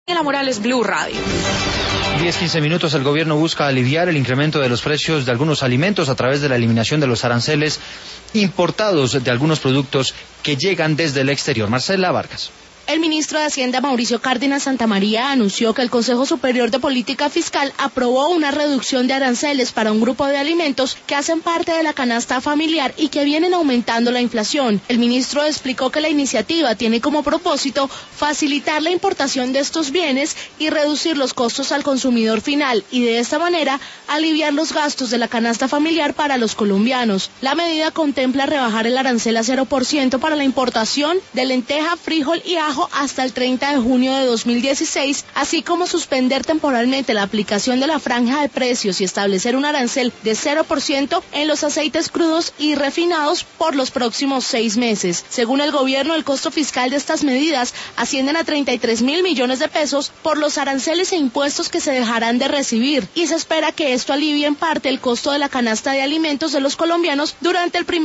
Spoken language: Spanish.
Morales, Blue Radio. 10-15 minutos. El gobierno busca aliviar el incremento de los precios de algunos alimentos a través de la eliminación de los aranceles importados de algunos productos que llegan desde el exterior. Marcela Vargas. El ministro de Hacienda, Mauricio Cárdenas Santamaría, anunció que el Consejo Superior de Política Fiscal aprobó una reducción de aranceles para un grupo de alimentos que hacen parte de la canasta familiar y que vienen aumentando la inflación. El ministro explicó que la iniciativa tiene como propósito facilitar la importación de estos bienes y reducir los costos al consumidor final y de esta manera aliviar los gastos de la canasta familiar para los colombianos. La medida contempla rebajar el arancel a 0% para la importación de lenteja, frijol y ajo hasta el 30 de junio de 2016, así como suspender temporalmente la aplicación de la franja de precios y establecer un arancel de 0% en los aceites crudos y refinados por los próximos 6 meses. Según el gobierno, el costo fiscal de estas medidas ascienden a 33.000 millones de pesos por los aranceles e impuestos que se dejarán de recibir, y se espera que esto alivie en parte el costo de la canasta de alimentos de los colombianos durante el primer